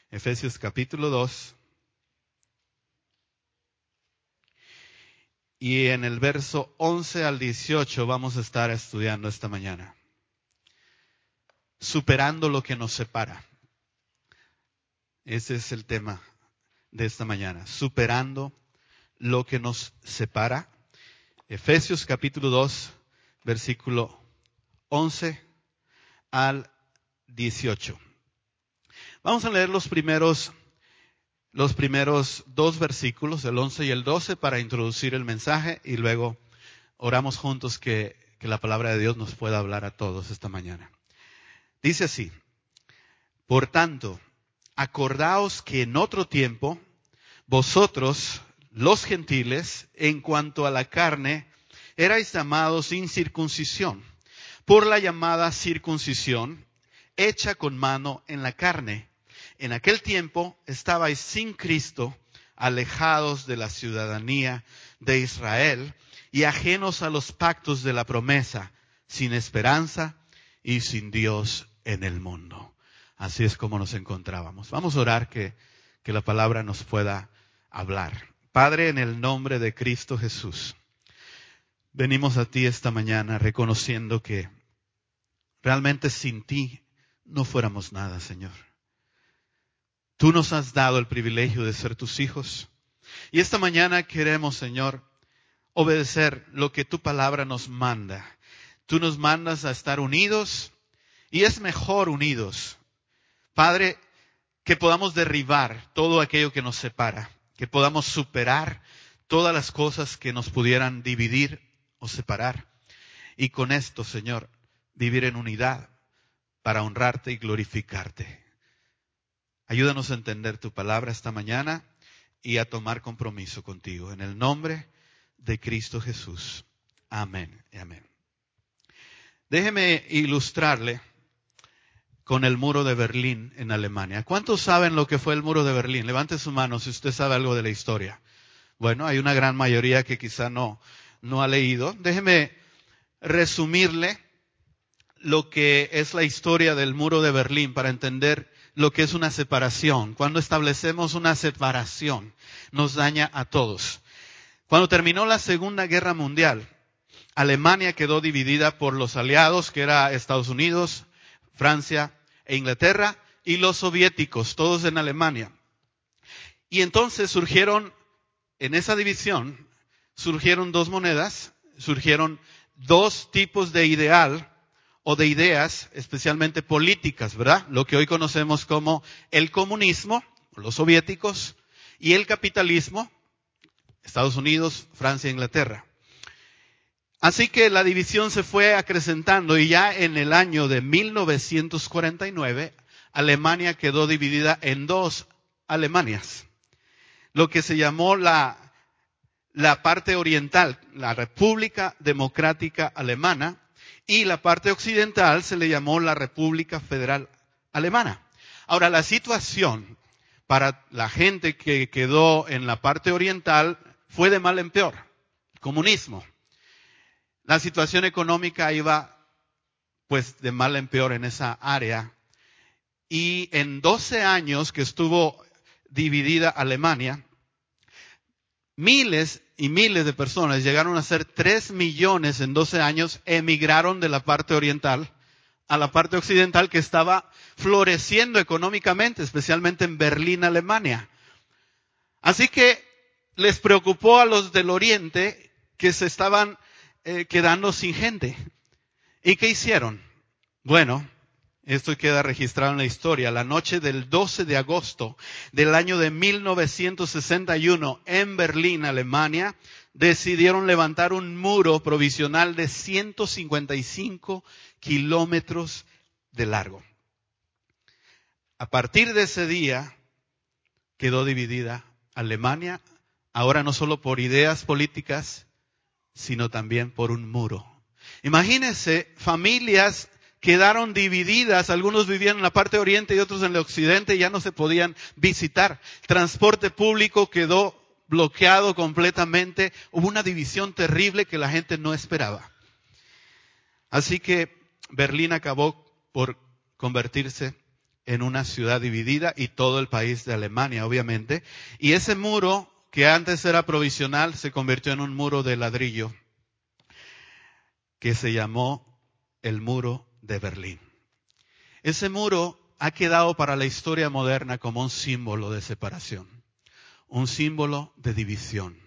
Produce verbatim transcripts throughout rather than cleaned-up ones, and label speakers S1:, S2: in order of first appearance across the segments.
S1: Efesios capítulo dos. Y en el verso once al dieciocho vamos a estar estudiando esta mañana. Superando lo que nos separa. Ese es el tema de esta mañana. Superando lo que nos separa. Efesios capítulo dos, versículo once al dieciocho. Vamos a leer los primeros, los primeros dos versículos, el once y el doce, para introducir el mensaje y luego oramos juntos que, que la palabra de Dios nos pueda hablar a todos esta mañana. Dice así: por tanto, acordaos que en otro tiempo, vosotros, los gentiles, en cuanto a la carne, erais llamados sin circuncisión, por la llamada circuncisión, hecha con mano en la carne. En aquel tiempo estabais sin Cristo, alejados de la ciudadanía de Israel y ajenos a los pactos de la promesa, sin esperanza y sin Dios en el mundo. Así es como nos encontrábamos. Vamos a orar que, que la palabra nos pueda hablar. Padre, en el nombre de Cristo Jesús, venimos a ti esta mañana reconociendo que realmente sin ti no fuéramos nada, Señor. Tú nos has dado el privilegio de ser tus hijos. Y esta mañana queremos, Señor, obedecer lo que tu palabra nos manda. Tú nos mandas a estar unidos y es mejor unidos. Padre, que podamos derribar todo aquello que nos separa, que podamos superar todas las cosas que nos pudieran dividir o separar. Y con esto, Señor, vivir en unidad para honrarte y glorificarte. Ayúdanos a entender tu palabra esta mañana y a tomar compromiso contigo. En el nombre de Cristo Jesús. Amén y amén. Déjeme ilustrarle con el muro de Berlín en Alemania. ¿Cuántos saben lo que fue el muro de Berlín? Levante su mano si usted sabe algo de la historia. Bueno, hay una gran mayoría que quizá no, no ha leído. Déjeme resumirle lo que es la historia del muro de Berlín para entender lo que es una separación. Cuando establecemos una separación, nos daña a todos. Cuando terminó la Segunda Guerra Mundial, Alemania quedó dividida por los aliados, que era Estados Unidos, Francia e Inglaterra, y los soviéticos, todos en Alemania. Y entonces surgieron, en esa división, surgieron dos monedas, surgieron dos tipos de ideal o de ideas, especialmente políticas, ¿verdad? Lo que hoy conocemos como el comunismo, los soviéticos, y el capitalismo, Estados Unidos, Francia e Inglaterra. Así que la división se fue acrecentando y ya en el año de mil novecientos cuarenta y nueve, Alemania quedó dividida en dos Alemanias. Lo que se llamó la, la parte oriental, la República Democrática Alemana, y la parte occidental se le llamó la República Federal Alemana. Ahora, la situación para la gente que quedó en la parte oriental fue de mal en peor. Comunismo. La situación económica iba pues de mal en peor en esa área. Y en doce años que estuvo dividida Alemania, miles y miles de personas, llegaron a ser tres millones en doce años, emigraron de la parte oriental a la parte occidental que estaba floreciendo económicamente, especialmente en Berlín, Alemania. Así que les preocupó a los del oriente que se estaban eh, quedando sin gente. ¿Y qué hicieron? Bueno, esto queda registrado en la historia. La noche del doce de agosto del año de mil novecientos sesenta y uno en Berlín, Alemania, decidieron levantar un muro provisional de ciento cincuenta y cinco kilómetros de largo. A partir de ese día quedó dividida Alemania, ahora no solo por ideas políticas, sino también por un muro. Imagínense, familias quedaron divididas, algunos vivían en la parte oriente y otros en el occidente y ya no se podían visitar. Transporte público quedó bloqueado completamente, hubo una división terrible que la gente no esperaba. Así que Berlín acabó por convertirse en una ciudad dividida y todo el país de Alemania, obviamente. Y ese muro, que antes era provisional, se convirtió en un muro de ladrillo que se llamó el muro de Berlín. Ese muro ha quedado para la historia moderna como un símbolo de separación, un símbolo de división.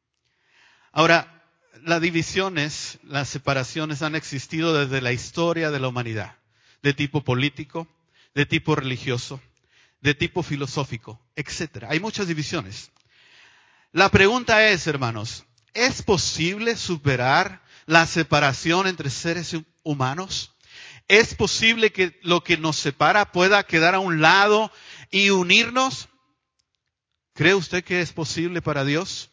S1: Ahora, las divisiones, las separaciones han existido desde la historia de la humanidad, de tipo político, de tipo religioso, de tipo filosófico, etcétera. Hay muchas divisiones. La pregunta es, hermanos, ¿es posible superar la separación entre seres humanos? ¿Es posible que lo que nos separa pueda quedar a un lado y unirnos? ¿Cree usted que es posible para Dios?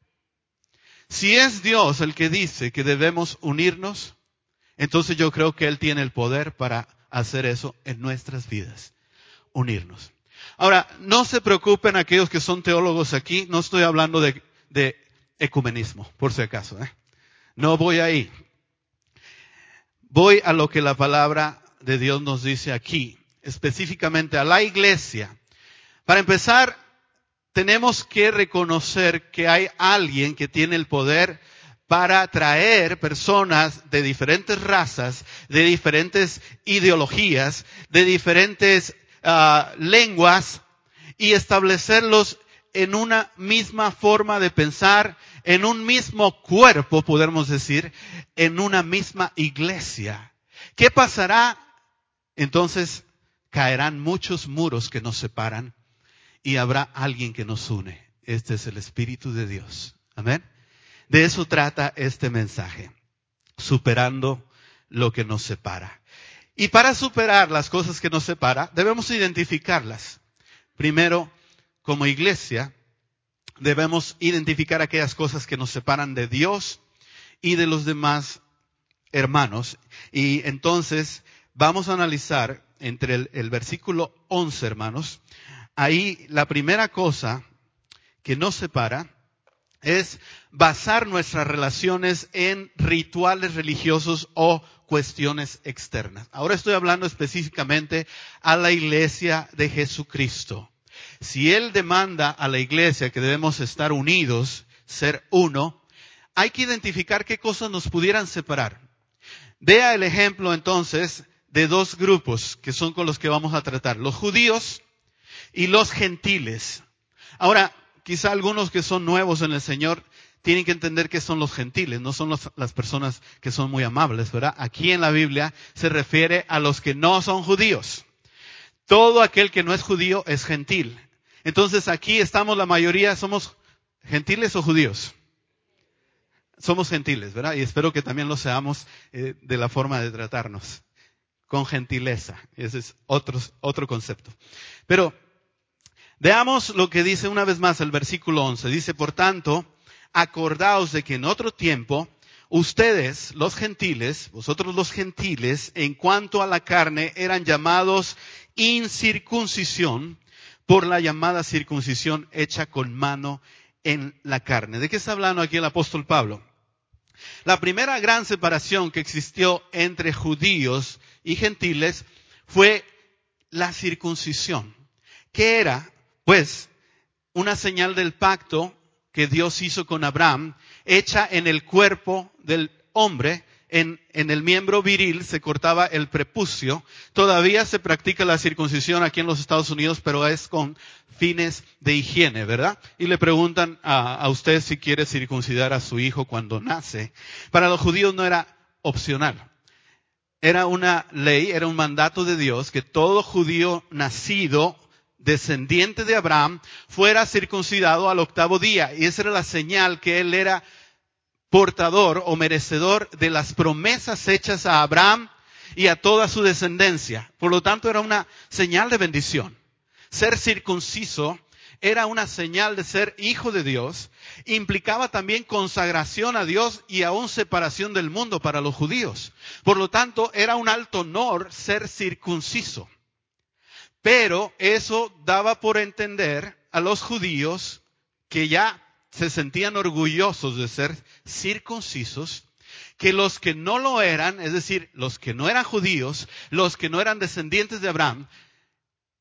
S1: Si es Dios el que dice que debemos unirnos, entonces yo creo que Él tiene el poder para hacer eso en nuestras vidas, unirnos. Ahora, no se preocupen aquellos que son teólogos aquí, no estoy hablando de, de ecumenismo, por si acaso, ¿eh? No voy ahí. Voy a lo que la palabra de Dios nos dice aquí, específicamente a la iglesia. Para empezar, tenemos que reconocer que hay alguien que tiene el poder para traer personas de diferentes razas, de diferentes ideologías, de diferentes uh, lenguas y establecerlos en una misma forma de pensar, en un mismo cuerpo, podemos decir, en una misma iglesia. ¿Qué pasará? Entonces caerán muchos muros que nos separan y habrá alguien que nos une. Este es el Espíritu de Dios. Amén. De eso trata este mensaje, superando lo que nos separa. Y para superar las cosas que nos separan, debemos identificarlas. Primero, como iglesia, debemos identificar aquellas cosas que nos separan de Dios y de los demás hermanos. Y entonces vamos a analizar entre el, el versículo once, hermanos. Ahí la primera cosa que nos separa es basar nuestras relaciones en rituales religiosos o cuestiones externas. Ahora estoy hablando específicamente a la iglesia de Jesucristo. Si Él demanda a la iglesia que debemos estar unidos, ser uno, hay que identificar qué cosas nos pudieran separar. Vea el ejemplo entonces de dos grupos que son con los que vamos a tratar, los judíos y los gentiles. Ahora, quizá algunos que son nuevos en el Señor tienen que entender que son los gentiles, no son los, las personas que son muy amables, ¿verdad? Aquí en la Biblia se refiere a los que no son judíos. Todo aquel que no es judío es gentil. Entonces aquí estamos la mayoría, ¿somos gentiles o judíos? Somos gentiles, ¿verdad? Y espero que también lo seamos eh, de la forma de tratarnos, con gentileza. Ese es otro, otro concepto. Pero veamos lo que dice una vez más el versículo once. Dice, por tanto, acordaos de que en otro tiempo, ustedes, los gentiles, vosotros los gentiles, en cuanto a la carne, eran llamados incircuncisión por la llamada circuncisión hecha con mano en la carne. ¿De qué está hablando aquí el apóstol Pablo? La primera gran separación que existió entre judíos y gentiles fue la circuncisión. ¿Qué era? Pues una señal del pacto que Dios hizo con Abraham, hecha en el cuerpo del hombre, en, en el miembro viril se cortaba el prepucio. Todavía se practica la circuncisión aquí en los Estados Unidos, pero es con fines de higiene, ¿verdad? Y le preguntan a, a usted si quiere circuncidar a su hijo cuando nace. Para los judíos no era opcional. Era una ley, era un mandato de Dios que todo judío nacido descendiente de Abraham fuera circuncidado al octavo día. Y esa era la señal que él era portador o merecedor de las promesas hechas a Abraham y a toda su descendencia. Por lo tanto, era una señal de bendición. Ser circunciso era una señal de ser hijo de Dios. Implicaba también consagración a Dios y aún separación del mundo para los judíos. Por lo tanto, era un alto honor ser circunciso. Pero eso daba por entender a los judíos que ya se sentían orgullosos de ser circuncisos, que los que no lo eran, es decir, los que no eran judíos, los que no eran descendientes de Abraham,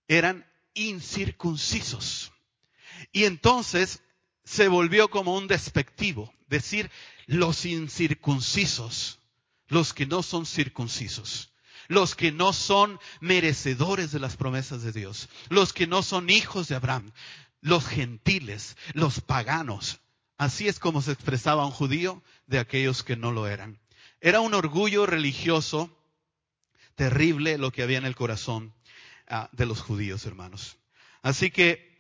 S1: eran incircuncisos. Y entonces se volvió como un despectivo, decir los incircuncisos, los que no son circuncisos, los que no son merecedores de las promesas de Dios, los que no son hijos de Abraham, los gentiles, los paganos. Así es como se expresaba un judío de aquellos que no lo eran. Era un orgullo religioso terrible lo que había en el corazón uh, de los judíos, hermanos. Así que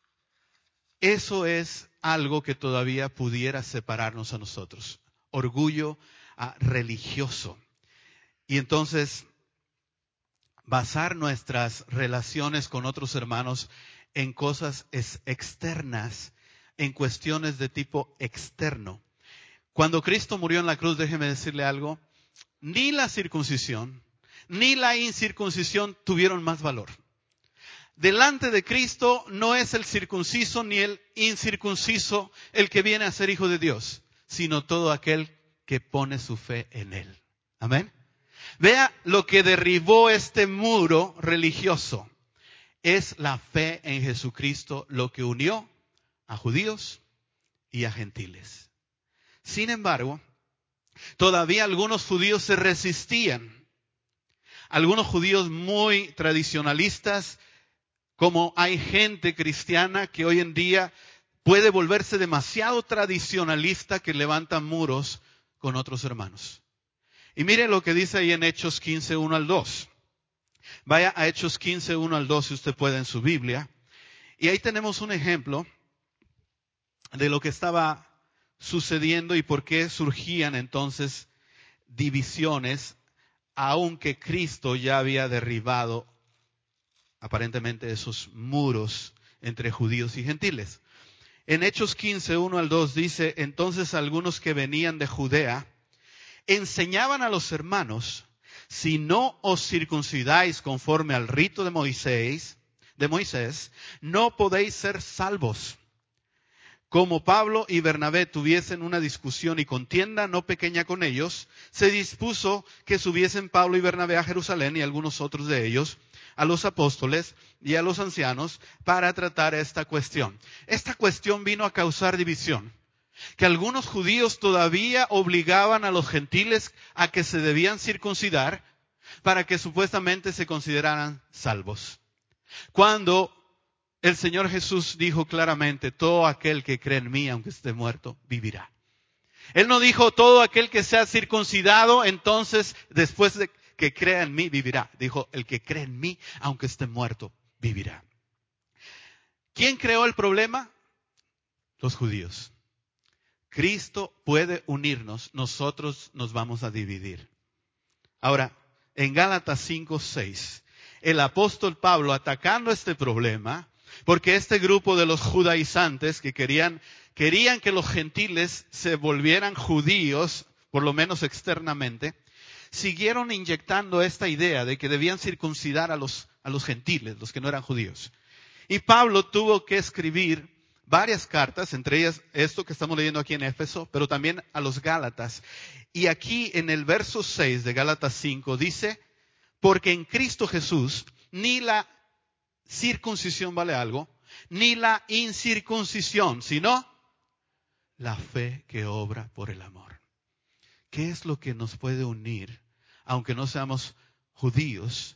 S1: eso es algo que todavía pudiera separarnos a nosotros. Orgullo uh, religioso. Y entonces, basar nuestras relaciones con otros hermanos en cosas es externas, en cuestiones de tipo externo. Cuando Cristo murió en la cruz, déjeme decirle algo, ni la circuncisión, ni la incircuncisión tuvieron más valor. Delante de Cristo no es el circunciso ni el incircunciso el que viene a ser hijo de Dios, sino todo aquel que pone su fe en Él. Amén. Vea lo que derribó este muro religioso. Es la fe en Jesucristo lo que unió a judíos y a gentiles. Sin embargo, todavía algunos judíos se resistían. Algunos judíos muy tradicionalistas, como hay gente cristiana que hoy en día puede volverse demasiado tradicionalista que levanta muros con otros hermanos. Y mire lo que dice ahí en Hechos quince, uno al dos. Vaya a Hechos quince, uno al dos si usted puede en su Biblia. Y ahí tenemos un ejemplo de lo que estaba sucediendo y por qué surgían entonces divisiones, aunque Cristo ya había derribado aparentemente esos muros entre judíos y gentiles. En Hechos quince, uno al dos dice, entonces algunos que venían de Judea enseñaban a los hermanos, si no os circuncidáis conforme al rito de Moisés, de Moisés, no podéis ser salvos. Como Pablo y Bernabé tuviesen una discusión y contienda no pequeña con ellos, se dispuso que subiesen Pablo y Bernabé a Jerusalén y algunos otros de ellos, a los apóstoles y a los ancianos, para tratar esta cuestión. Esta cuestión vino a causar división, que algunos judíos todavía obligaban a los gentiles a que se debían circuncidar para que supuestamente se consideraran salvos. Cuando el Señor Jesús dijo claramente, todo aquel que cree en mí, aunque esté muerto, vivirá. Él no dijo, todo aquel que sea circuncidado, entonces después de que crea en mí, vivirá. Dijo, el que cree en mí, aunque esté muerto, vivirá. ¿Quién creó el problema? Los judíos. Cristo puede unirnos, nosotros nos vamos a dividir. Ahora, en Gálatas cinco, seis, el apóstol Pablo atacando este problema, porque este grupo de los judaizantes que querían, querían que los gentiles se volvieran judíos, por lo menos externamente, siguieron inyectando esta idea de que debían circuncidar a los, a los gentiles, los que no eran judíos. Y Pablo tuvo que escribir varias cartas, entre ellas esto que estamos leyendo aquí en Éfeso, pero también a los Gálatas. Y aquí en el verso seis de Gálatas cinco dice, porque en Cristo Jesús ni la circuncisión vale algo, ni la incircuncisión, sino la fe que obra por el amor. ¿Qué es lo que nos puede unir, aunque no seamos judíos?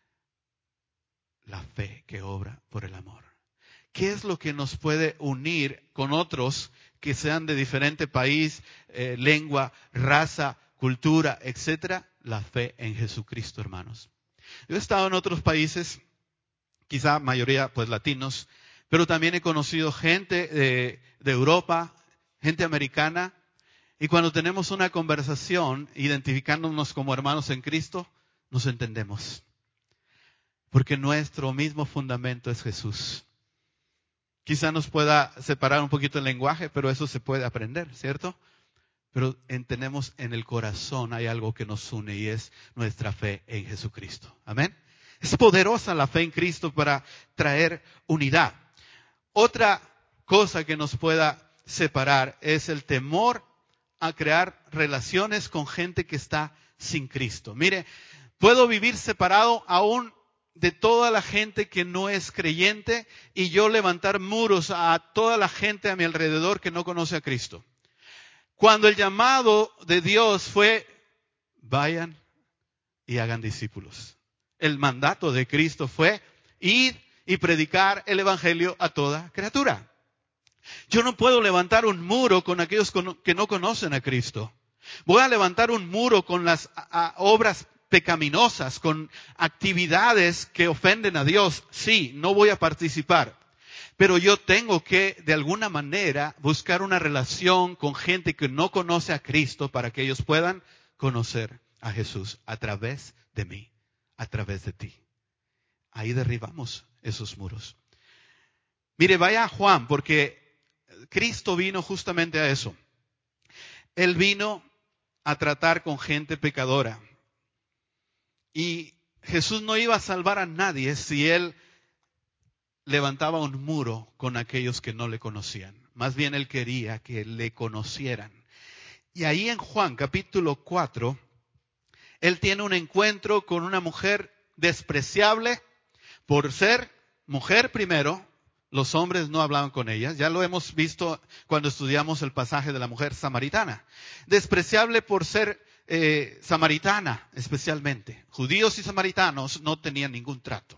S1: La fe que obra por el amor. ¿Qué es lo que nos puede unir con otros que sean de diferente país, eh, lengua, raza, cultura, etcétera? La fe en Jesucristo, hermanos. Yo he estado en otros países, quizá mayoría pues latinos, pero también he conocido gente de, de Europa, gente americana, y cuando tenemos una conversación identificándonos como hermanos en Cristo, nos entendemos. Porque nuestro mismo fundamento es Jesús. Quizá nos pueda separar un poquito el lenguaje, pero eso se puede aprender, ¿cierto? Pero entendemos en el corazón hay algo que nos une y es nuestra fe en Jesucristo. Amén. Es poderosa la fe en Cristo para traer unidad. Otra cosa que nos pueda separar es el temor a crear relaciones con gente que está sin Cristo. Mire, puedo vivir separado aún de toda la gente que no es creyente y yo levantar muros a toda la gente a mi alrededor que no conoce a Cristo. Cuando el llamado de Dios fue, vayan y hagan discípulos. El mandato de Cristo fue, id y predicar el evangelio a toda criatura. Yo no puedo levantar un muro con aquellos que no conocen a Cristo. Voy a levantar un muro con las a, a, obras pecaminosas, con actividades que ofenden a Dios. Sí, no voy a participar. Pero yo tengo que, de alguna manera, buscar una relación con gente que no conoce a Cristo para que ellos puedan conocer a Jesús a través de mí, a través de ti. Ahí derribamos esos muros. Mire, vaya a Juan, porque Cristo vino justamente a eso. Él vino a tratar con gente pecadora. Y Jesús no iba a salvar a nadie si Él levantaba un muro con aquellos que no le conocían. Más bien Él quería que le conocieran. Y ahí en Juan capítulo cuatro, Él tiene un encuentro con una mujer despreciable por ser mujer primero. Los hombres no hablaban con ella. Ya lo hemos visto cuando estudiamos el pasaje de la mujer samaritana. Despreciable por ser eh, samaritana especialmente. Judíos y samaritanos no tenían ningún trato.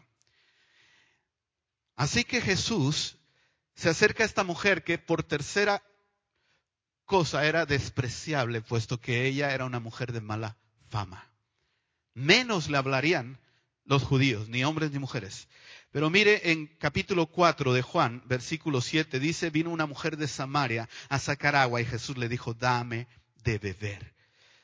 S1: Así que Jesús se acerca a esta mujer que por tercera cosa era despreciable, puesto que ella era una mujer de mala fama. Menos le hablarían los judíos, ni hombres ni mujeres. Pero mire, en capítulo cuatro de Juan, versículo siete, dice, vino una mujer de Samaria a sacar agua y Jesús le dijo, dame de beber.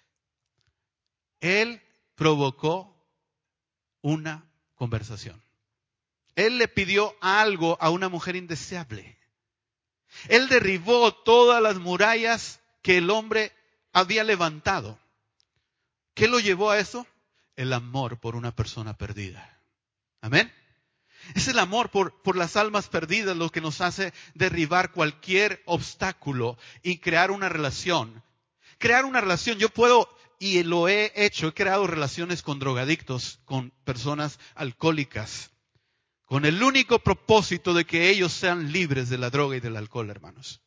S1: Él provocó una conversación. Él le pidió algo a una mujer indeseable. Él derribó todas las murallas que el hombre había levantado. ¿Qué lo llevó a eso? El amor por una persona perdida. Amén. Es el amor por, por las almas perdidas lo que nos hace derribar cualquier obstáculo y crear una relación. Crear una relación. Yo puedo, y lo he hecho, he creado relaciones con drogadictos, con personas alcohólicas, con el único propósito de que ellos sean libres de la droga y del alcohol, hermanos.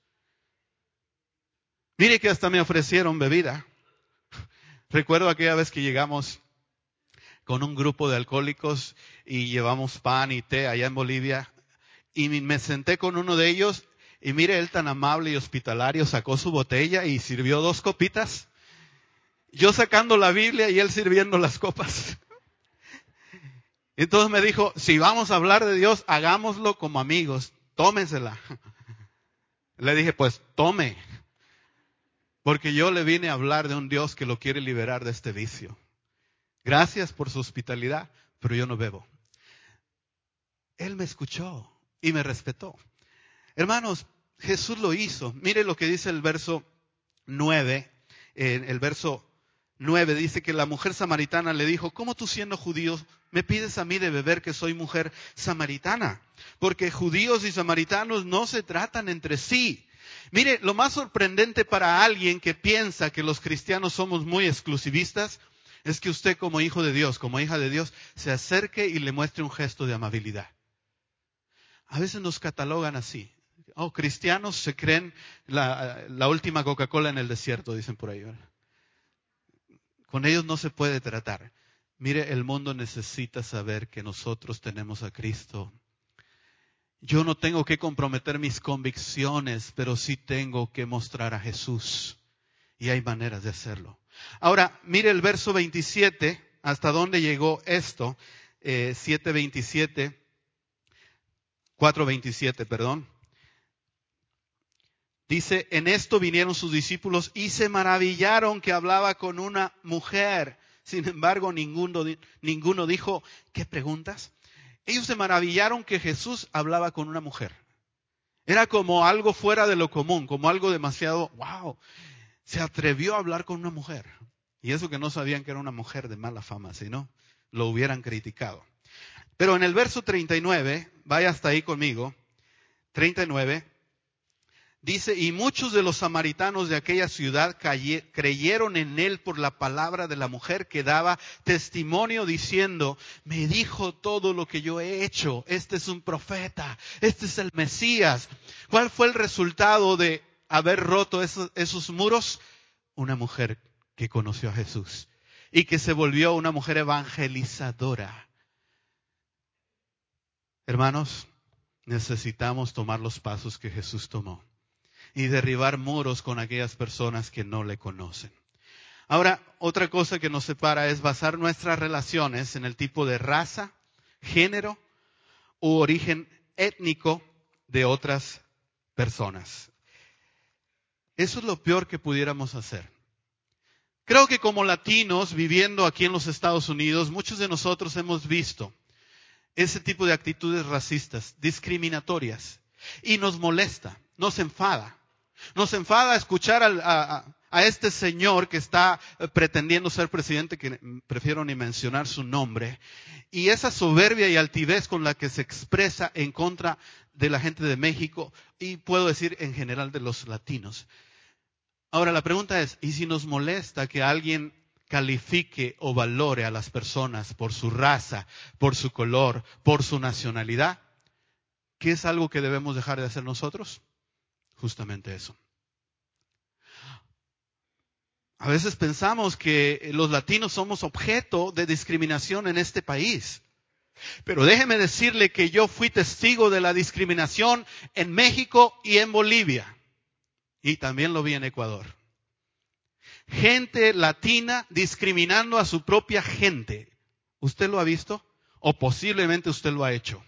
S1: Mire que hasta me ofrecieron bebida. Recuerdo aquella vez que llegamos con un grupo de alcohólicos y llevamos pan y té allá en Bolivia. Y me senté con uno de ellos y mire, él tan amable y hospitalario sacó su botella y sirvió dos copitas. Yo sacando la Biblia y él sirviendo las copas. Entonces me dijo, si vamos a hablar de Dios, hagámoslo como amigos, tómensela. Le dije, pues tome, porque yo le vine a hablar de un Dios que lo quiere liberar de este vicio. Gracias por su hospitalidad, pero yo no bebo. Él me escuchó y me respetó. Hermanos, Jesús lo hizo. Mire lo que dice el verso nueve, eh, el verso nueve dice que la mujer samaritana le dijo, ¿cómo tú siendo judío me pides a mí de beber que soy mujer samaritana? Porque judíos y samaritanos no se tratan entre sí. Mire, lo más sorprendente para alguien que piensa que los cristianos somos muy exclusivistas es que usted como hijo de Dios, como hija de Dios, se acerque y le muestre un gesto de amabilidad. A veces nos catalogan así. Oh, cristianos se creen la, la última Coca-Cola en el desierto, dicen por ahí, ¿verdad? Con ellos no se puede tratar. Mire, el mundo necesita saber que nosotros tenemos a Cristo. Yo no tengo que comprometer mis convicciones, pero sí tengo que mostrar a Jesús. Y hay maneras de hacerlo. Ahora, mire el verso veintisiete, hasta dónde llegó esto, eh, siete veintisiete, cuatro veintisiete, perdón. Dice, en esto vinieron sus discípulos y se maravillaron que hablaba con una mujer. Sin embargo, ninguno, ninguno dijo, ¿qué preguntas? Ellos se maravillaron que Jesús hablaba con una mujer. Era como algo fuera de lo común, como algo demasiado, wow. Se atrevió a hablar con una mujer. Y eso que no sabían que era una mujer de mala fama, si no, lo hubieran criticado. Pero en el verso treinta y nueve, vaya hasta ahí conmigo, treinta y nueve, Dice, y muchos de los samaritanos de aquella ciudad caye, creyeron en él por la palabra de la mujer que daba testimonio diciendo, me dijo todo lo que yo he hecho, este es un profeta, este es el Mesías. ¿Cuál fue el resultado de haber roto esos, esos muros? Una mujer que conoció a Jesús y que se volvió una mujer evangelizadora. Hermanos, necesitamos tomar los pasos que Jesús tomó y derribar muros con aquellas personas que no le conocen. Ahora, otra cosa que nos separa es basar nuestras relaciones en el tipo de raza, género u origen étnico de otras personas. Eso es lo peor que pudiéramos hacer. Creo que como latinos viviendo aquí en los Estados Unidos, muchos de nosotros hemos visto ese tipo de actitudes racistas, discriminatorias, y nos molesta, nos enfada. Nos enfada escuchar a, a, a este señor que está pretendiendo ser presidente, que prefiero ni mencionar su nombre, y esa soberbia y altivez con la que se expresa en contra de la gente de México, y puedo decir en general de los latinos. Ahora la pregunta es, ¿y si nos molesta que alguien califique o valore a las personas por su raza, por su color, por su nacionalidad? ¿Qué es algo que debemos dejar de hacer nosotros? Justamente eso. A veces pensamos que los latinos somos objeto de discriminación en este país. Pero déjeme decirle que yo fui testigo de la discriminación en México y en Bolivia. Y también lo vi en Ecuador. Gente latina discriminando a su propia gente. ¿Usted lo ha visto? O posiblemente usted lo ha hecho.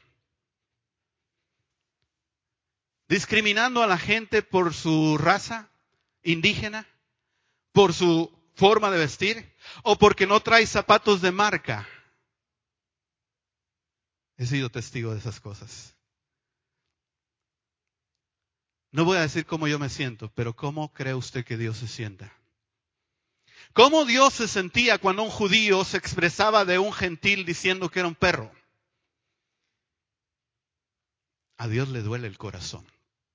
S1: Discriminando a la gente por su raza indígena, por su forma de vestir, o porque no trae zapatos de marca. He sido testigo de esas cosas. No voy a decir cómo yo me siento, pero ¿cómo cree usted que Dios se sienta? ¿Cómo Dios se sentía cuando un judío se expresaba de un gentil diciendo que era un perro? A Dios le duele el corazón.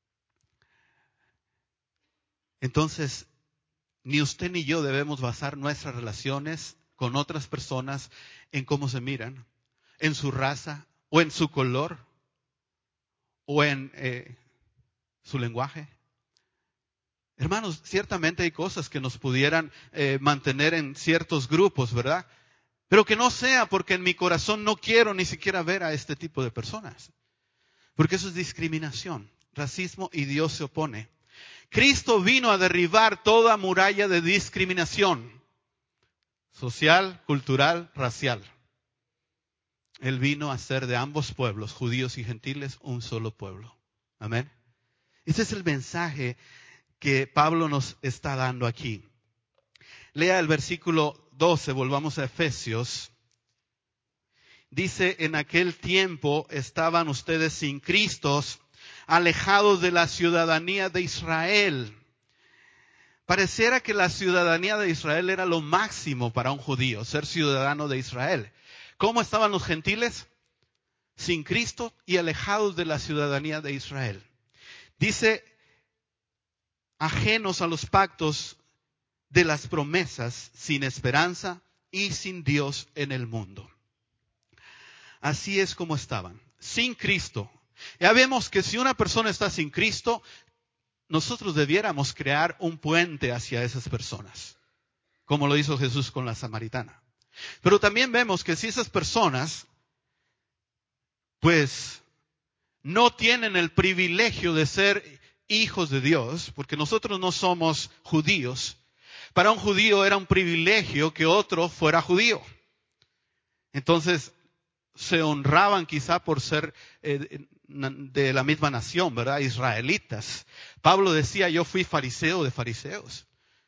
S1: Entonces, ni usted ni yo debemos basar nuestras relaciones con otras personas en cómo se miran, en su raza, o en su color, o en eh, su lenguaje. Hermanos, ciertamente hay cosas que nos pudieran eh, mantener en ciertos grupos, ¿verdad? Pero que no sea porque en mi corazón no quiero ni siquiera ver a este tipo de personas. Porque eso es discriminación, racismo, y Dios se opone. Cristo vino a derribar toda muralla de discriminación social, cultural, racial. Él vino a hacer de ambos pueblos, judíos y gentiles, un solo pueblo. Amén. Ese es el mensaje que Pablo nos está dando aquí. Lea el versículo doce, volvamos a Efesios. Dice, en aquel tiempo estaban ustedes sin Cristo, alejados de la ciudadanía de Israel. Pareciera que la ciudadanía de Israel era lo máximo para un judío, ser ciudadano de Israel. ¿Cómo estaban los gentiles? Sin Cristo y alejados de la ciudadanía de Israel. Dice, ajenos a los pactos de las promesas, sin esperanza y sin Dios en el mundo. Así es como estaban, sin Cristo. Ya vemos que si una persona está sin Cristo, nosotros debiéramos crear un puente hacia esas personas, como lo hizo Jesús con la samaritana. Pero también vemos que si esas personas, pues, no tienen el privilegio de ser hijos de Dios, porque nosotros no somos judíos. Para un judío era un privilegio que otro fuera judío. Entonces, se honraban quizá por ser eh, de la misma nación, ¿verdad? Israelitas. Pablo decía, yo fui fariseo de fariseos.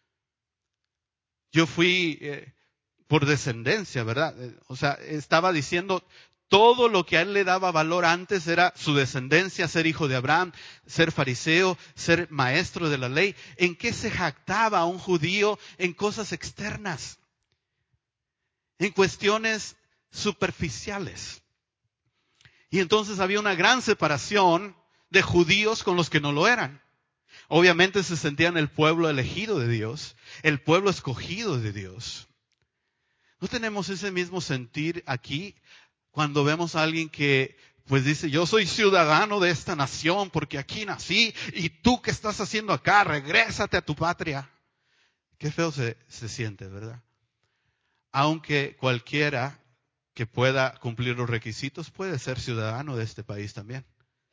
S1: Yo fui eh, por descendencia, ¿verdad? O sea, estaba diciendo, todo lo que a él le daba valor antes era su descendencia, ser hijo de Abraham, ser fariseo, ser maestro de la ley. ¿En qué se jactaba un judío? En cosas externas, en cuestiones superficiales. Y entonces había una gran separación de judíos con los que no lo eran. Obviamente se sentían el pueblo elegido de Dios, el pueblo escogido de Dios. ¿No tenemos ese mismo sentir aquí cuando vemos a alguien que pues dice, yo soy ciudadano de esta nación porque aquí nací y tú qué estás haciendo acá, regrésate a tu patria? Qué feo se, se siente, ¿verdad? Aunque cualquiera que pueda cumplir los requisitos puede ser ciudadano de este país también.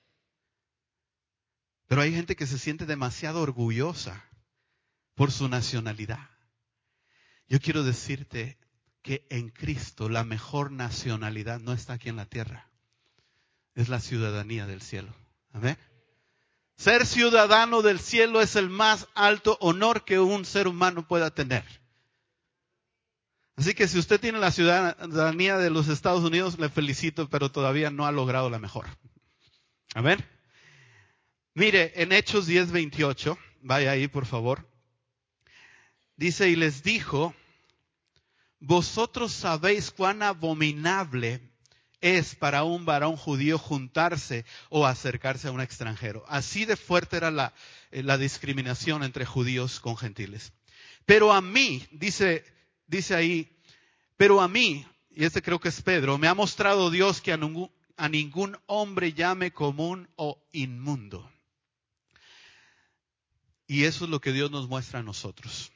S1: Pero hay gente que se siente demasiado orgullosa por su nacionalidad. Yo quiero decirte que en Cristo la mejor nacionalidad no está aquí en la tierra. Es la ciudadanía del cielo. Amén. Ser ciudadano del cielo es el más alto honor que un ser humano pueda tener. Así que si usted tiene la ciudadanía de los Estados Unidos, le felicito, pero todavía no ha logrado la mejor. Amén. Mire, en Hechos diez veintiocho, vaya ahí por favor. Dice, y les dijo, vosotros sabéis cuán abominable es para un varón judío juntarse o acercarse a un extranjero. Así de fuerte era la, la discriminación entre judíos con gentiles. Pero a mí, dice, dice ahí, pero a mí, y este creo que es Pedro, me ha mostrado Dios que a ningún, a ningún hombre llame común o inmundo. Y eso es lo que Dios nos muestra a nosotros.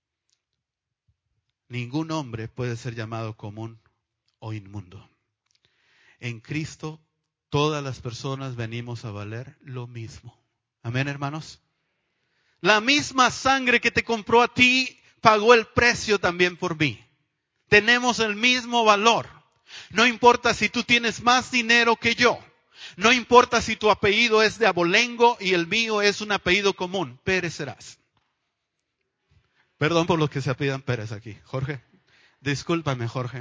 S1: Ningún hombre puede ser llamado común o inmundo. En Cristo todas las personas venimos a valer lo mismo. Amén, hermanos. La misma sangre que te compró a ti pagó el precio también por mí. Tenemos el mismo valor. No importa si tú tienes más dinero que yo. No importa si tu apellido es de abolengo y el mío es un apellido común. Pérez serás. Perdón por los que se apellidan Pérez aquí. Jorge, discúlpame, Jorge.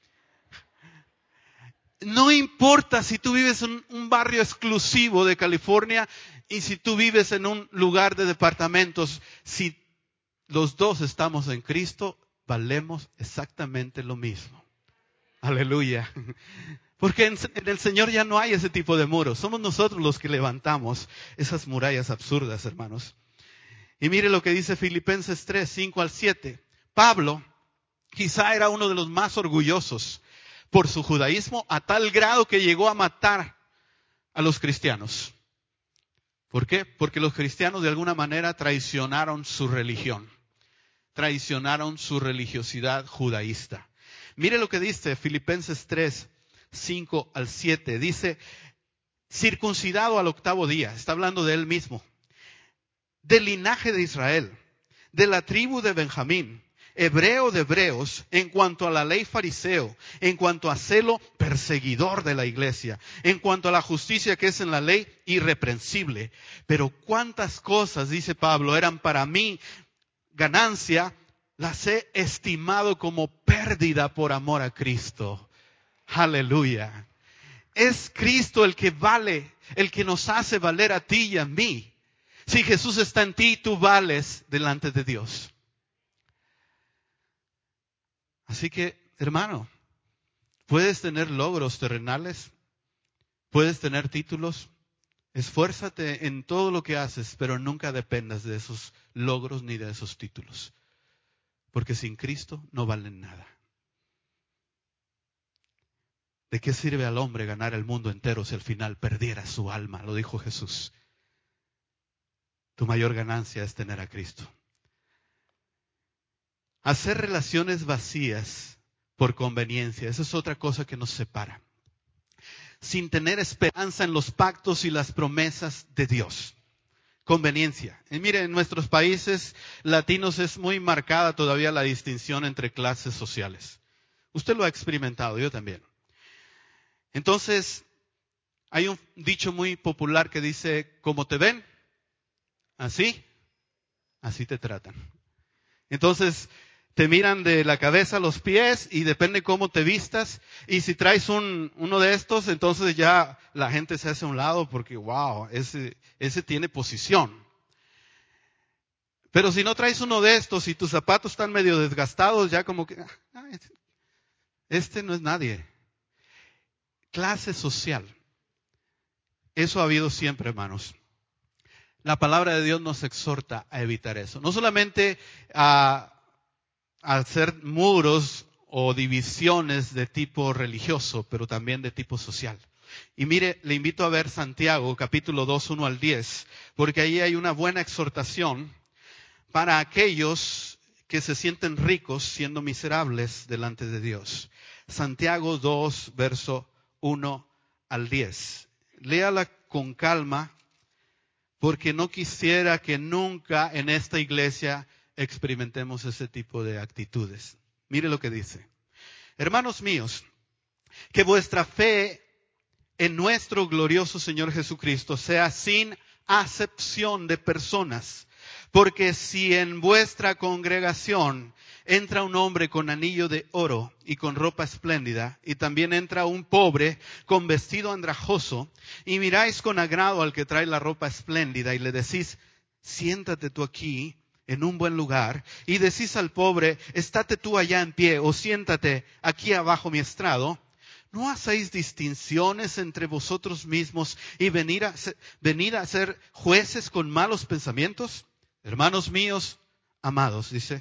S1: No importa si tú vives en un barrio exclusivo de California y si tú vives en un lugar de departamentos. Si los dos estamos en Cristo, valemos exactamente lo mismo. Aleluya. Porque en el Señor ya no hay ese tipo de muros. Somos nosotros los que levantamos esas murallas absurdas, hermanos. Y mire lo que dice Filipenses tres, cinco al siete. Pablo quizá era uno de los más orgullosos por su judaísmo a tal grado que llegó a matar a los cristianos. ¿Por qué? Porque los cristianos de alguna manera traicionaron su religión. Traicionaron su religiosidad judaísta. Mire lo que dice Filipenses tres, cinco al siete. Dice, circuncidado al octavo día. Está hablando de él mismo. Del linaje de Israel. De la tribu de Benjamín. Hebreo de hebreos, en cuanto a la ley fariseo, en cuanto a celo perseguidor de la iglesia, en cuanto a la justicia que es en la ley irreprensible. Pero cuántas cosas, dice Pablo, eran para mí ganancia, las he estimado como pérdida por amor a Cristo. Aleluya. Es Cristo el que vale, el que nos hace valer a ti y a mí. Si Jesús está en ti, tú vales delante de Dios. Así que, hermano, puedes tener logros terrenales, puedes tener títulos, esfuérzate en todo lo que haces, pero nunca dependas de esos logros ni de esos títulos, porque sin Cristo no valen nada. ¿De qué sirve al hombre ganar el mundo entero si al final perdiera su alma? Lo dijo Jesús. Tu mayor ganancia es tener a Cristo. Hacer relaciones vacías por conveniencia, esa es otra cosa que nos separa. Sin tener esperanza en los pactos y las promesas de Dios. Conveniencia. Y mire, en nuestros países latinos es muy marcada todavía la distinción entre clases sociales. Usted lo ha experimentado, yo también. Entonces, hay un dicho muy popular que dice, como te ven, así, así te tratan. Entonces, te miran de la cabeza a los pies y depende cómo te vistas. Y si traes un, uno de estos, entonces ya la gente se hace a un lado porque, wow, ese, ese tiene posición. Pero si no traes uno de estos y tus zapatos están medio desgastados, ya como que, ah, este no es nadie. Clase social. Eso ha habido siempre, hermanos. la palabra de Dios nos exhorta a evitar eso. No solamente a, a hacer muros o divisiones de tipo religioso, pero también de tipo social. Y mire, le invito a ver Santiago, capítulo dos, uno al diez, porque ahí hay una buena exhortación para aquellos que se sienten ricos siendo miserables delante de Dios. Santiago dos, verso uno al diez. Léala con calma, porque no quisiera que nunca en esta iglesia experimentemos ese tipo de actitudes. Mire lo que dice. Hermanos míos, que vuestra fe en nuestro glorioso Señor Jesucristo sea sin acepción de personas. Porque si en vuestra congregación entra un hombre con anillo de oro y con ropa espléndida, y también entra un pobre con vestido andrajoso, y miráis con agrado al que trae la ropa espléndida, y le decís, siéntate tú aquí en un buen lugar, y decís al pobre, estate tú allá en pie, o siéntate aquí abajo mi estrado, ¿no hacéis distinciones entre vosotros mismos y venir a ser, venir a ser jueces con malos pensamientos? Hermanos míos, amados, dice,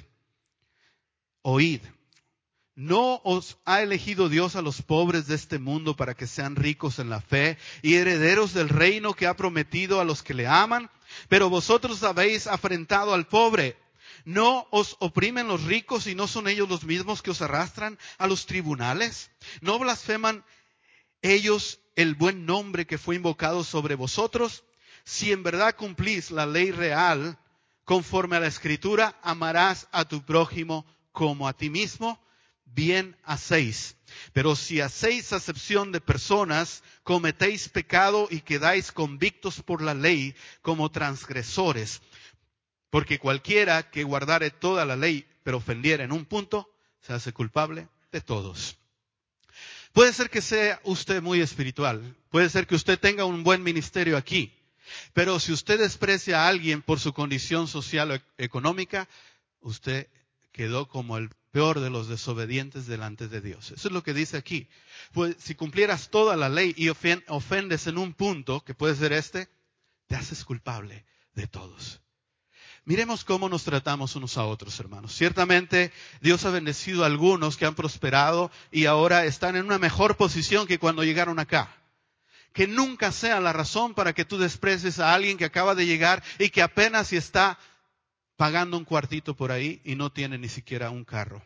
S1: oíd, ¿no os ha elegido Dios a los pobres de este mundo para que sean ricos en la fe y herederos del reino que ha prometido a los que le aman? Pero vosotros habéis afrentado al pobre. ¿No os oprimen los ricos y no son ellos los mismos que os arrastran a los tribunales? ¿No blasfeman ellos el buen nombre que fue invocado sobre vosotros? Si en verdad cumplís la ley real, conforme a la Escritura, amarás a tu prójimo como a ti mismo, bien hacéis. Pero si hacéis acepción de personas, cometéis pecado y quedáis convictos por la ley como transgresores. Porque cualquiera que guardare toda la ley, pero ofendiera en un punto, se hace culpable de todos. Puede ser que sea usted muy espiritual, puede ser que usted tenga un buen ministerio aquí, pero si usted desprecia a alguien por su condición social o económica, usted quedó como el peor de los desobedientes delante de Dios. Eso es lo que dice aquí. Pues si cumplieras toda la ley y ofendes en un punto, que puede ser este, te haces culpable de todos. Miremos cómo nos tratamos unos a otros, hermanos. Ciertamente Dios ha bendecido a algunos que han prosperado y ahora están en una mejor posición que cuando llegaron acá. Que nunca sea la razón para que tú desprecies a alguien que acaba de llegar y que apenas si está pagando un cuartito por ahí y no tiene ni siquiera un carro.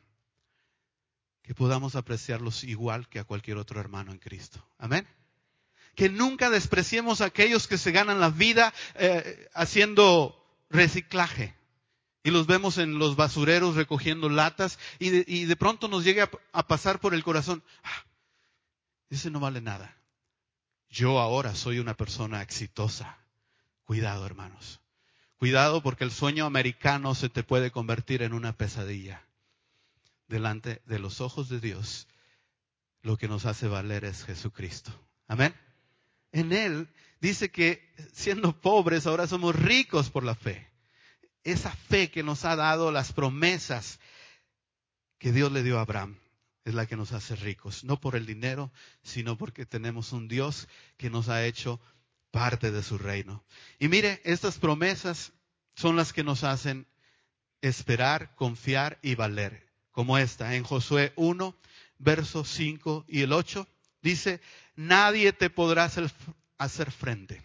S1: Que podamos apreciarlos igual que a cualquier otro hermano en Cristo. Amén. Que nunca despreciemos a aquellos que se ganan la vida eh, haciendo reciclaje. Y los vemos en los basureros recogiendo latas y de, y de pronto nos llega a, a pasar por el corazón. Ah, ese no vale nada. Yo ahora soy una persona exitosa. Cuidado, hermanos. Cuidado porque el sueño americano se te puede convertir en una pesadilla. Delante de los ojos de Dios, lo que nos hace valer es Jesucristo. Amén. En Él dice que siendo pobres ahora somos ricos por la fe. Esa fe que nos ha dado las promesas que Dios le dio a Abraham es la que nos hace ricos. No por el dinero, sino porque tenemos un Dios que nos ha hecho parte de su reino. Y mire, estas promesas son las que nos hacen esperar, confiar y valer. Como esta, en Josué uno, versos cinco y el ocho, dice, nadie te podrá hacer, hacer frente.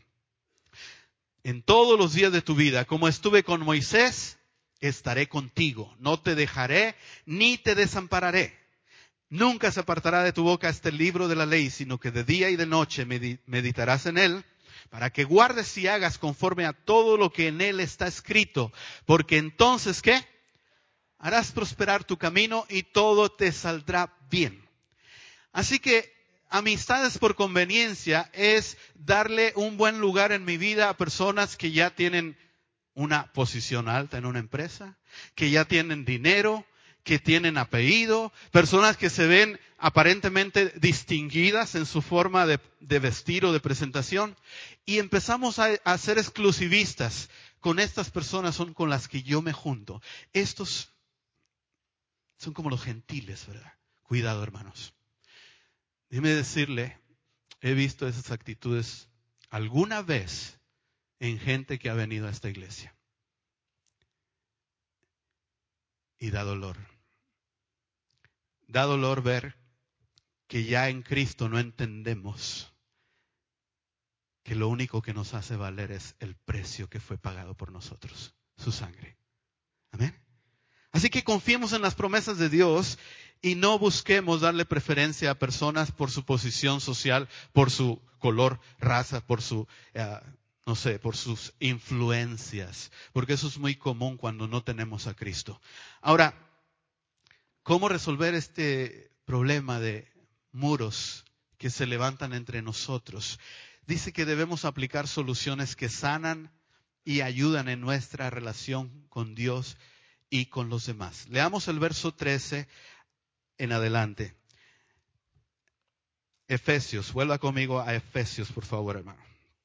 S1: En todos los días de tu vida, como estuve con Moisés, estaré contigo. No te dejaré ni te desampararé. Nunca se apartará de tu boca este libro de la ley, sino que de día y de noche meditarás en él, para que guardes y hagas conforme a todo lo que en él está escrito. Porque entonces, ¿qué? Harás prosperar tu camino y todo te saldrá bien. Así que amistades por conveniencia es darle un buen lugar en mi vida a personas que ya tienen una posición alta en una empresa, que ya tienen dinero, que tienen apellido, personas que se ven aparentemente distinguidas en su forma de, de vestir o de presentación, y empezamos a, a ser exclusivistas. Con estas personas son con las que yo me junto. Estos son como los gentiles, ¿verdad? Cuidado, hermanos. Déjeme decirle, he visto esas actitudes alguna vez en gente que ha venido a esta iglesia. Y da dolor. Da dolor ver que ya en Cristo no entendemos que lo único que nos hace valer es el precio que fue pagado por nosotros, su sangre. Amén. Así que confiemos en las promesas de Dios y no busquemos darle preferencia a personas por su posición social, por su color, raza, por su, uh, no sé, por sus influencias, porque eso es muy común cuando no tenemos a Cristo. Ahora, ¿cómo resolver este problema de muros que se levantan entre nosotros? Dice que debemos aplicar soluciones que sanan y ayudan en nuestra relación con Dios y con los demás. Leamos el verso trece en adelante. Efesios, vuelva conmigo a Efesios, por favor, hermano.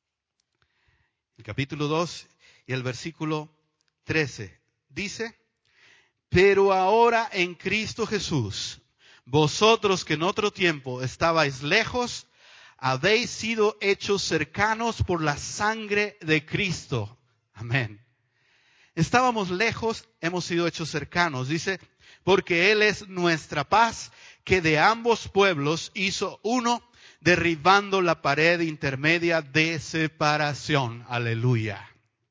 S1: El capítulo dos y el versículo trece dice: pero ahora en Cristo Jesús, vosotros que en otro tiempo estabais lejos, habéis sido hechos cercanos por la sangre de Cristo. Amén. Estábamos lejos, hemos sido hechos cercanos. Dice, porque Él es nuestra paz, que de ambos pueblos hizo uno, derribando la pared intermedia de separación. Aleluya.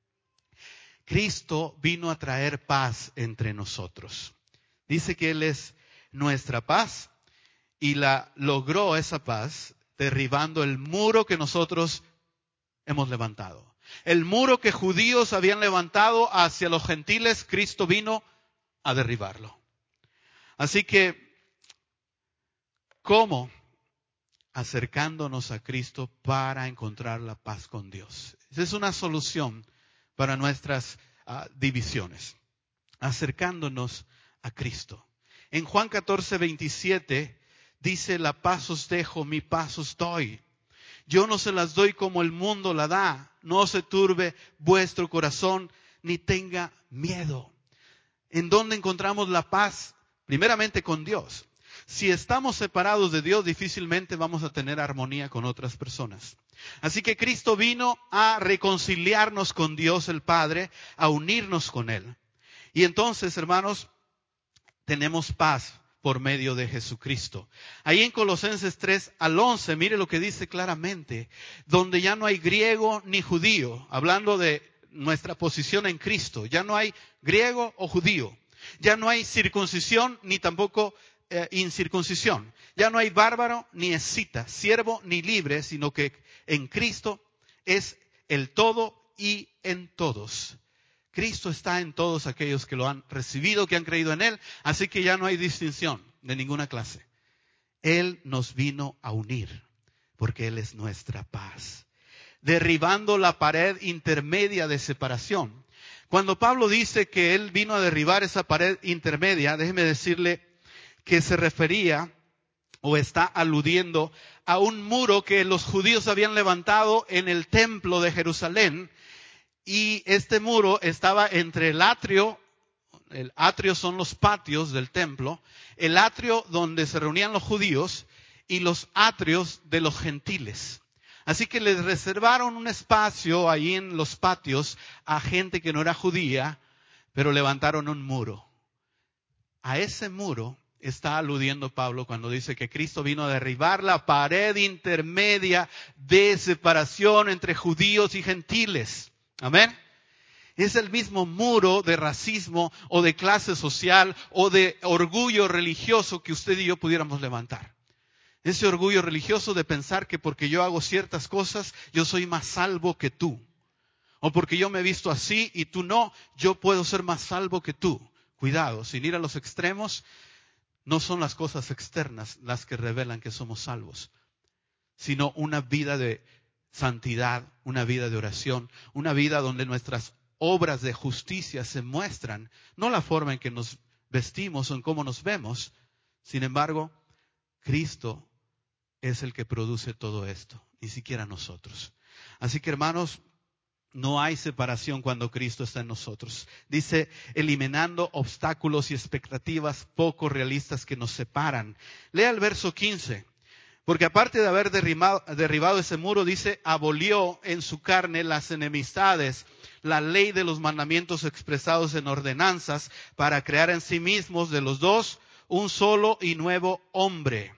S1: Cristo vino a traer paz entre nosotros. Dice que Él es nuestra paz y la logró esa paz derribando el muro que nosotros hemos levantado. El muro que judíos habían levantado hacia los gentiles, Cristo vino a derribarlo. Así que, ¿cómo? Acercándonos a Cristo para encontrar la paz con Dios. Esa es una solución para nuestras uh, divisiones. Acercándonos a Cristo. En Juan catorce, veintisiete dice, la paz os dejo, mi paz os doy. Yo no se las doy como el mundo la da. No se turbe vuestro corazón, ni tenga miedo. ¿En dónde encontramos la paz? Primeramente con Dios. Si estamos separados de Dios, difícilmente vamos a tener armonía con otras personas. Así que Cristo vino a reconciliarnos con Dios el Padre, a unirnos con Él. Y entonces, hermanos, tenemos paz por medio de Jesucristo. Ahí en Colosenses tres al once, mire lo que dice claramente, donde ya no hay griego ni judío, hablando de nuestra posición en Cristo, ya no hay griego o judío, ya no hay circuncisión ni tampoco eh, incircuncisión, ya no hay bárbaro ni escita, siervo ni libre, sino que en Cristo es el todo y en todos. Cristo está en todos aquellos que lo han recibido, que han creído en Él, así que ya no hay distinción de ninguna clase. Él nos vino a unir, porque Él es nuestra paz, derribando la pared intermedia de separación. Cuando Pablo dice que Él vino a derribar esa pared intermedia, déjeme decirle que se refería o está aludiendo a un muro que los judíos habían levantado en el templo de Jerusalén. Y este muro estaba entre el atrio, el atrio son los patios del templo, el atrio donde se reunían los judíos y los atrios de los gentiles. Así que les reservaron un espacio ahí en los patios a gente que no era judía, pero levantaron un muro. A ese muro está aludiendo Pablo cuando dice que Cristo vino a derribar la pared intermedia de separación entre judíos y gentiles. Amén. Es el mismo muro de racismo o de clase social o de orgullo religioso que usted y yo pudiéramos levantar. Ese orgullo religioso de pensar que porque yo hago ciertas cosas, yo soy más salvo que tú. O porque yo me he visto así y tú no, yo puedo ser más salvo que tú. Cuidado, sin ir a los extremos, no son las cosas externas las que revelan que somos salvos, sino una vida de santidad, una vida de oración, una vida donde nuestras obras de justicia se muestran, no la forma en que nos vestimos o en cómo nos vemos. Sin embargo, Cristo es el que produce todo esto, ni siquiera nosotros. Así que, hermanos, no hay separación cuando Cristo está en nosotros. Dice, eliminando obstáculos y expectativas poco realistas que nos separan. Lea el verso quince. Porque aparte de haber derribado, derribado ese muro, dice, abolió en su carne las enemistades, la ley de los mandamientos expresados en ordenanzas, para crear en sí mismos de los dos un solo y nuevo hombre.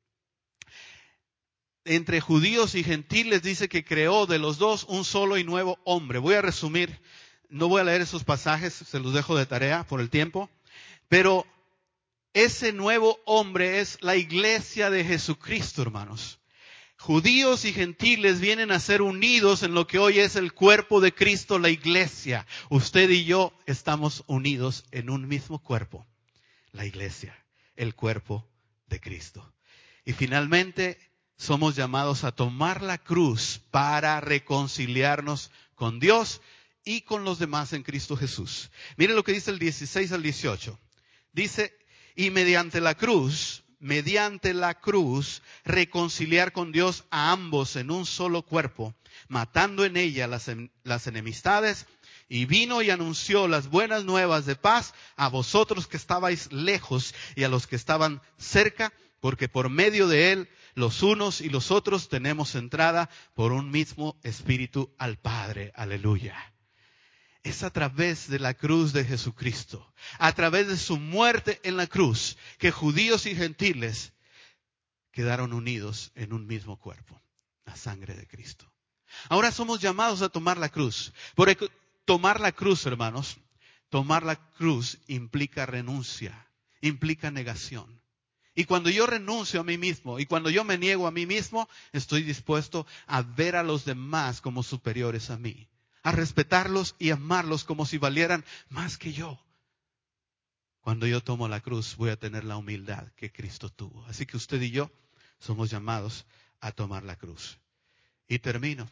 S1: Entre judíos y gentiles dice que creó de los dos un solo y nuevo hombre. Voy a resumir, no voy a leer esos pasajes, se los dejo de tarea por el tiempo, pero ese nuevo hombre es la iglesia de Jesucristo, hermanos. Judíos y gentiles vienen a ser unidos en lo que hoy es el cuerpo de Cristo, la iglesia. Usted y yo estamos unidos en un mismo cuerpo, la iglesia, el cuerpo de Cristo. Y finalmente somos llamados a tomar la cruz para reconciliarnos con Dios y con los demás en Cristo Jesús. Mire lo que dice el dieciséis al dieciocho. Dice, y mediante la cruz, mediante la cruz, reconciliar con Dios a ambos en un solo cuerpo, matando en ella las, las enemistades, y vino y anunció las buenas nuevas de paz a vosotros que estabais lejos y a los que estaban cerca, porque por medio de él, los unos y los otros tenemos entrada por un mismo Espíritu al Padre. Aleluya. Es a través de la cruz de Jesucristo, a través de su muerte en la cruz, que judíos y gentiles quedaron unidos en un mismo cuerpo, la sangre de Cristo. Ahora somos llamados a tomar la cruz. Por tomar la cruz, hermanos, tomar la cruz implica renuncia, implica negación. Y cuando yo renuncio a mí mismo y cuando yo me niego a mí mismo, estoy dispuesto a ver a los demás como superiores a mí, a respetarlos y amarlos como si valieran más que yo. Cuando yo tomo la cruz, voy a tener la humildad que Cristo tuvo. Así que usted y yo somos llamados a tomar la cruz. Y termino.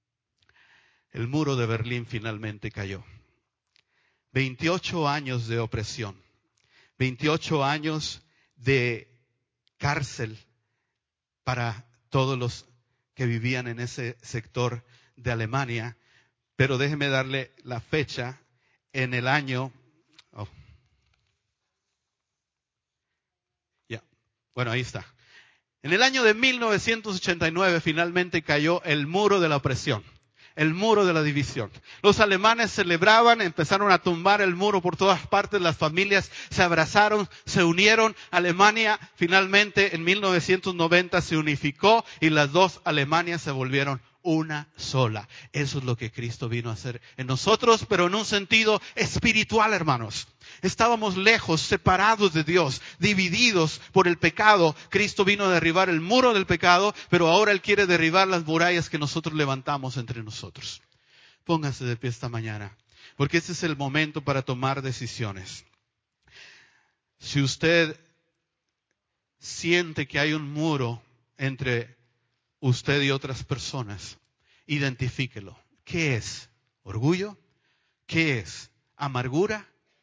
S1: El muro de Berlín finalmente cayó. veintiocho años de opresión. veintiocho años de cárcel para todos los que vivían en ese sector de Alemania. Pero déjeme darle la fecha en el año. Oh. Ya, bueno, ahí está. En el año de mil novecientos ochenta y nueve finalmente cayó el muro de la opresión, el muro de la división. Los alemanes celebraban, empezaron a tumbar el muro por todas partes, las familias se abrazaron, se unieron. Alemania finalmente en mil novecientos noventa se unificó y las dos Alemanias se volvieron una sola. Eso es lo que Cristo vino a hacer en nosotros, pero en un sentido espiritual, hermanos. Estábamos lejos, separados de Dios, divididos por el pecado. Cristo vino a derribar el muro del pecado, pero ahora Él quiere derribar las murallas que nosotros levantamos entre nosotros. Póngase de pie esta mañana, porque este es el momento para tomar decisiones. Si usted siente que hay un muro entre usted y otras personas, identifíquelo. ¿Qué es? ¿Orgullo? ¿Qué es? ¿Amargura?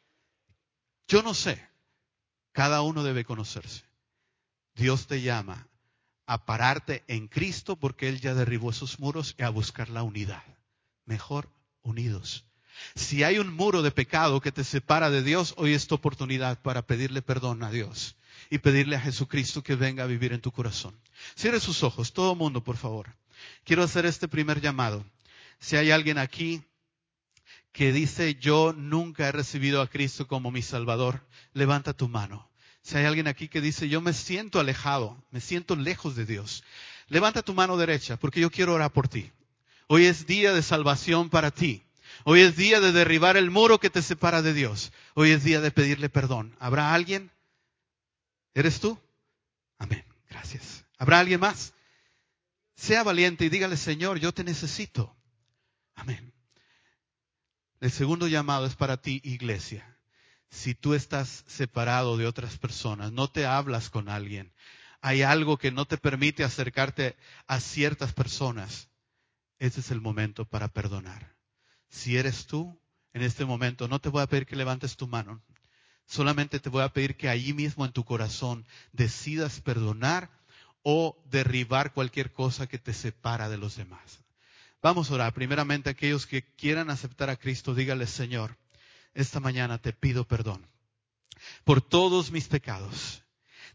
S1: Yo no sé. Cada uno debe conocerse. Dios te llama a pararte en Cristo porque Él ya derribó esos muros y a buscar la unidad. Mejor unidos. Si hay un muro de pecado que te separa de Dios, hoy es tu oportunidad para pedirle perdón a Dios y pedirle a Jesucristo que venga a vivir en tu corazón. Cierre sus ojos, todo el mundo, por favor. Quiero hacer este primer llamado. Si hay alguien aquí que dice, yo nunca he recibido a Cristo como mi Salvador, levanta tu mano. Si hay alguien aquí que dice, yo me siento alejado, me siento lejos de Dios, levanta tu mano derecha, porque yo quiero orar por ti. Hoy es día de salvación para ti. Hoy es día de derribar el muro que te separa de Dios. Hoy es día de pedirle perdón. ¿Habrá alguien? ¿Eres tú? Amén. Gracias. ¿Habrá alguien más? Sea valiente y dígale, Señor, yo te necesito. Amén. El segundo llamado es para ti, iglesia. Si tú estás separado de otras personas, no te hablas con alguien, hay algo que no te permite acercarte a ciertas personas, ese es el momento para perdonar. Si eres tú, en este momento, no te voy a pedir que levantes tu mano. Solamente te voy a pedir que allí mismo en tu corazón decidas perdonar o derribar cualquier cosa que te separa de los demás. Vamos a orar. Primeramente, aquellos que quieran aceptar a Cristo, dígale, Señor, esta mañana te pido perdón por todos mis pecados.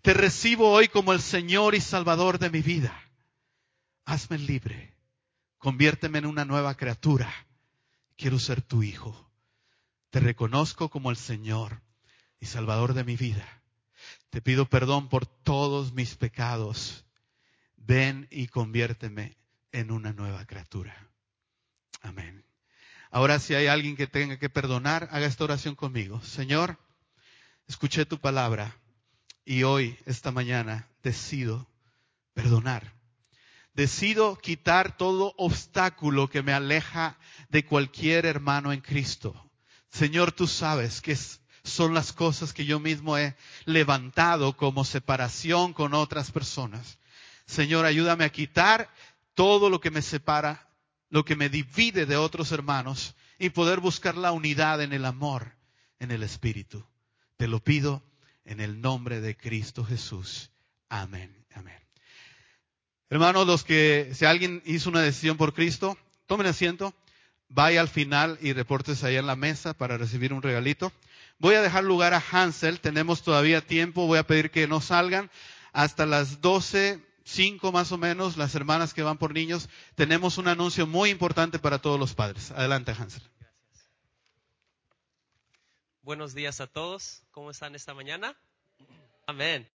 S1: Te recibo hoy como el Señor y Salvador de mi vida. Hazme libre. Conviérteme en una nueva criatura. Quiero ser tu hijo. Te reconozco como el Señor y Salvador de mi vida. Te pido perdón por todos mis pecados. Ven y conviérteme en una nueva criatura. Amén. Ahora, si hay alguien que tenga que perdonar, haga esta oración conmigo. Señor, escuché tu palabra y hoy, esta mañana, decido perdonar. Decido quitar todo obstáculo que me aleja de cualquier hermano en Cristo. Señor, tú sabes que son las cosas que yo mismo he levantado como separación con otras personas. Señor, ayúdame a quitar todo lo que me separa, lo que me divide de otros hermanos y poder buscar la unidad en el amor, en el Espíritu. Te lo pido en el nombre de Cristo Jesús. Amén. Amén. Hermanos, los que, si alguien hizo una decisión por Cristo, tomen asiento, vaya al final y repórtese ahí en la mesa para recibir un regalito. Voy a dejar lugar a Hansel, tenemos todavía tiempo, voy a pedir que no salgan hasta las doce, cinco más o menos, las hermanas que van por niños. Tenemos un anuncio muy importante para todos los padres. Adelante, Hansel.
S2: Gracias. Buenos días a todos, ¿cómo están esta mañana? Amén.